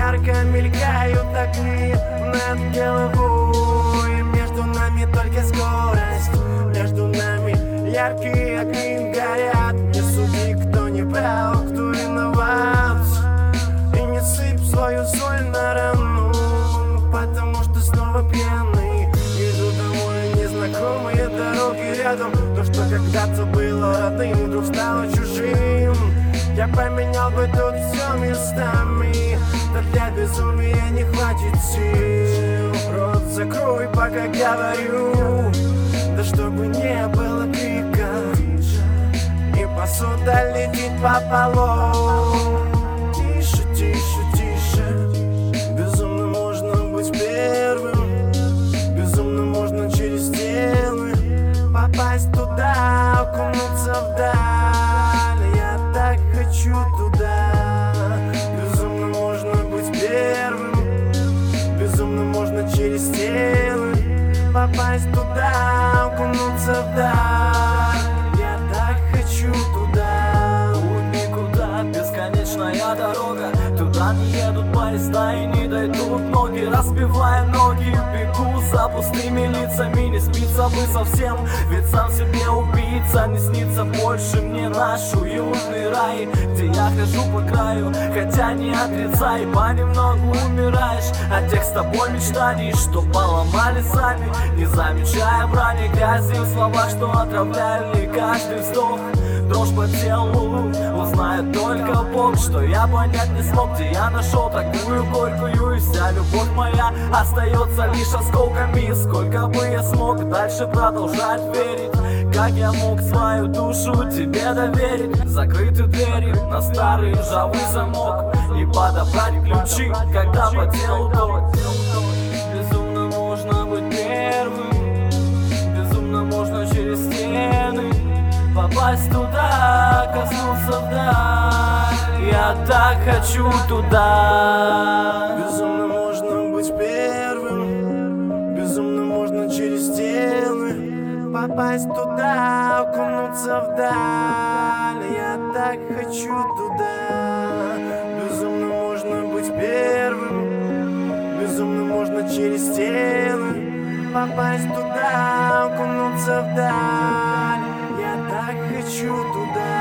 ярко мелькают огни над головой. Между нами только скорость, между нами яркие огни горят. Не суди, кто не прав, кто виноват, и не сыпь свою соль на рану, потому что снова пьяный. Иду домой, незнакомые дороги рядом. То, что когда-то было родным, вдруг стало чужим. Я поменял бы тут все местами, да для безумия не хватит сил. Рот закрой, пока говорю, да чтобы не было крика, и посуда летит по полу. Тише, тише, тише. Безумно можно быть первым, безумно можно через стены попасть туда, окунуться вдаль. Я так хочу туда. Безумно можно быть первым, безумно можно через стены попасть туда, окунуться вдаль. Я так хочу туда. Путь никуда, бесконечная дорога. Туда не едут поезда и не дойдут ноги. Разбивая ноги, бегу за пустыми лицами. Не спится бы совсем, ведь сам себе убийца. Не снится больше мне наш уютный рай, где я хожу по краю, хотя не отрицай. Понемногу умираешь от тех с тобой мечтаний, что поломали сами, не замечая брани, грязи в словах, что отравляли каждый вздох. Дрожь по телу, узнает только Бог, что я понять не смог, где я нашел такую горькую. И вся любовь моя остается лишь осколками. Сколько бы я смог дальше продолжать верить, как я мог свою душу тебе доверить. Закрыты двери на старый ржавый замок и подобрать ключи, когда по телу ток. Безумно можно быть первым, безумно можно через стены попасть туда, коснуться вдаль. Я так хочу туда. Безумно можно быть первым, безумно можно через стены попасть туда, окунуться вдаль. Я так хочу туда. Безумно можно быть первым, безумно можно через стены попасть туда, окунуться вдаль. Я так хочу туда.